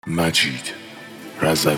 مجید رضوی.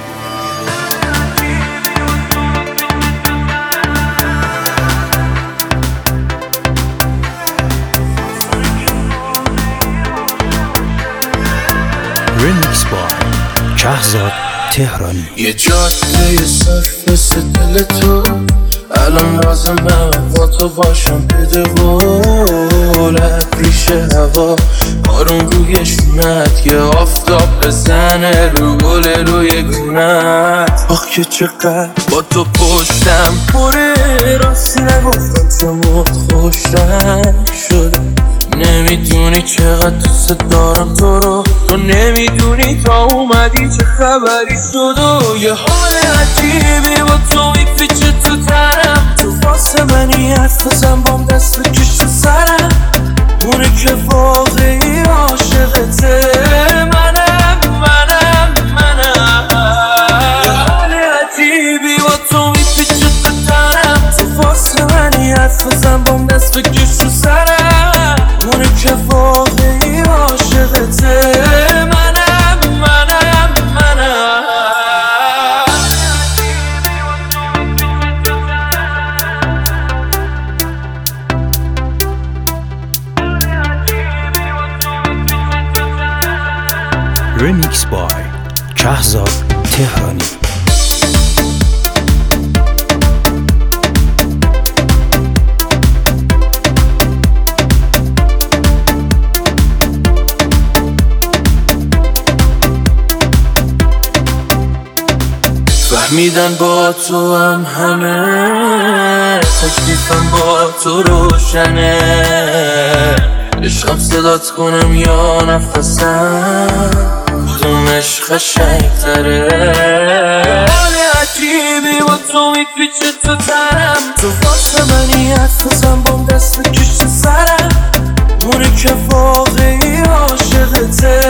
ریمیکس با کهزاد تهرانی. یه جاده صرف مثل دل تو الان لازمه با تو باشم بده قول ریشه هوا بارون روی شونت یه آفتاب بزنه رو گل روی گونت. آخ که چقدر با تو پشتم پره راستی نگفتم چمون خوشتن شده. نمیدونی چقدر دوست دارم تو رو، تو نمیدونی تا اومدی چه خبری شد و یه حال عجیبی با تو میپیچه تو تنم. تو واسه منی حرف بزن بام دست بکش تو سرم، اونه که واقعی عاشقته منم. یه حال عجیبی با تو میپیچه تو تنم. تو واسه منی حرف بزن بام دست بکش تو سرم، اونه که واقعی عاشقته منم. ریمیکس با کهزاد تهرانی. فهمیدن با تو هم همه، تکلیفم با تو روشنه. عشقم صدات کنم یا نفسم، کدومش قشنگ‌تره. حال عجیبی با تو میپیچه تو تنم. تو واسه منی حرف بزن بام دست بکش تو سرم، اونه که واقعی عاشقته